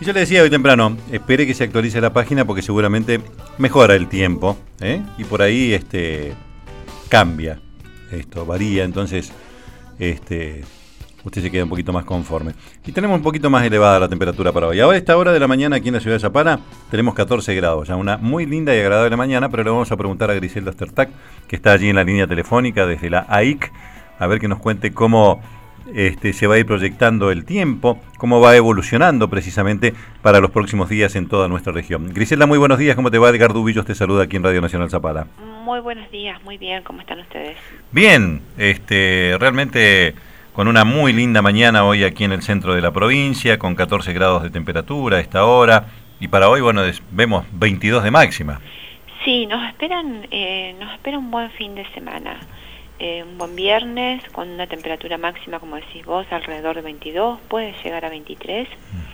Yo le decía hoy temprano, espere que se actualice la página porque seguramente mejora el tiempo, y por ahí cambia, esto varía, entonces usted se queda un poquito más conforme. Y tenemos un poquito más elevada la temperatura para hoy. Ahora a esta hora de la mañana aquí en la ciudad de Zapala tenemos 14 grados, ya una muy linda y agradable mañana, pero le vamos a preguntar a Griselda Ostertag, que está allí en la línea telefónica desde la AIC, a ver que nos cuente cómo se va a ir proyectando el tiempo, cómo va evolucionando precisamente para los próximos días en toda nuestra región. Griselda, muy buenos días, ¿cómo te va? Edgar Dubillos te saluda aquí en Radio Nacional Zapala. Muy buenos días, muy bien, ¿cómo están ustedes? Bien, realmente con una muy linda mañana hoy aquí en el centro de la provincia, con 14 grados de temperatura a esta hora, y para hoy, bueno, vemos 22 de máxima. Sí, nos espera un buen fin de semana. Un buen viernes con una temperatura máxima, como decís vos, alrededor de 22, puede llegar a 23.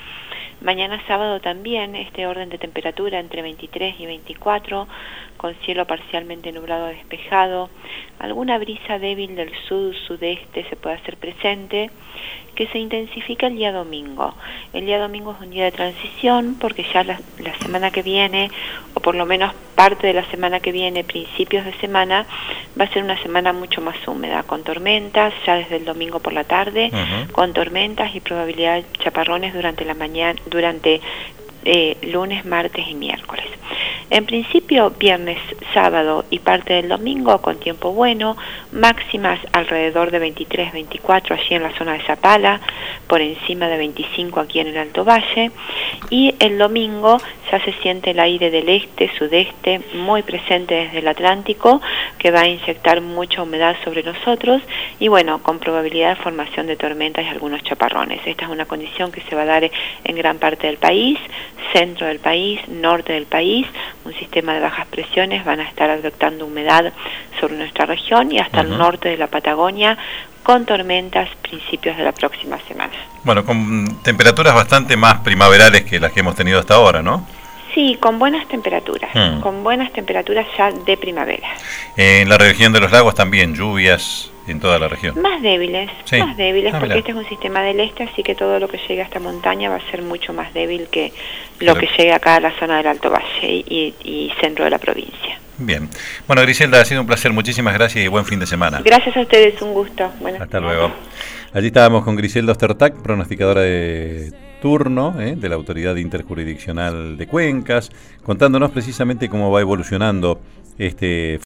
Mañana sábado también este orden de temperatura entre 23 y 24, con cielo parcialmente nublado o despejado. Alguna brisa débil del sudeste se puede hacer presente, que se intensifica el día domingo. El día domingo es un día de transición porque ya la semana que viene, o por lo menos parte de la semana que viene, principios de semana, va a ser una semana mucho más húmeda, con tormentas ya desde el domingo por la tarde, con tormentas y probabilidad de chaparrones durante la mañana, durante lunes, martes y miércoles. En principio, viernes, sábado y parte del domingo con tiempo bueno, máximas alrededor de 23, 24 allí en la zona de Zapala, por encima de 25 aquí en el Alto Valle, y el domingo ya se siente el aire del este, sudeste, muy presente desde el Atlántico, que va a inyectar mucha humedad sobre nosotros, y bueno, con probabilidad de formación de tormentas y algunos chaparrones. Esta es una condición que se va a dar en gran parte del país, centro del país, norte del país. Un sistema de bajas presiones van a estar adoptando humedad sobre nuestra región y hasta el norte de la Patagonia, con tormentas principios de la próxima semana. Bueno, con temperaturas bastante más primaverales que las que hemos tenido hasta ahora, ¿no? Sí, con buenas temperaturas ya de primavera. En la región de los lagos también, lluvias en toda la región. Más débiles, sí. Porque este es un sistema del este, así que todo lo que llegue a esta montaña va a ser mucho más débil que lo que llegue acá a la zona del Alto Valle y centro de la provincia. Bien. Bueno, Griselda, ha sido un placer. Muchísimas gracias y buen fin de semana. Gracias a ustedes, un gusto. Hasta luego. Allí estábamos con Griselda Ostertag, pronosticadora de turno de la Autoridad Interjurisdiccional de Cuencas, contándonos precisamente cómo va evolucionando este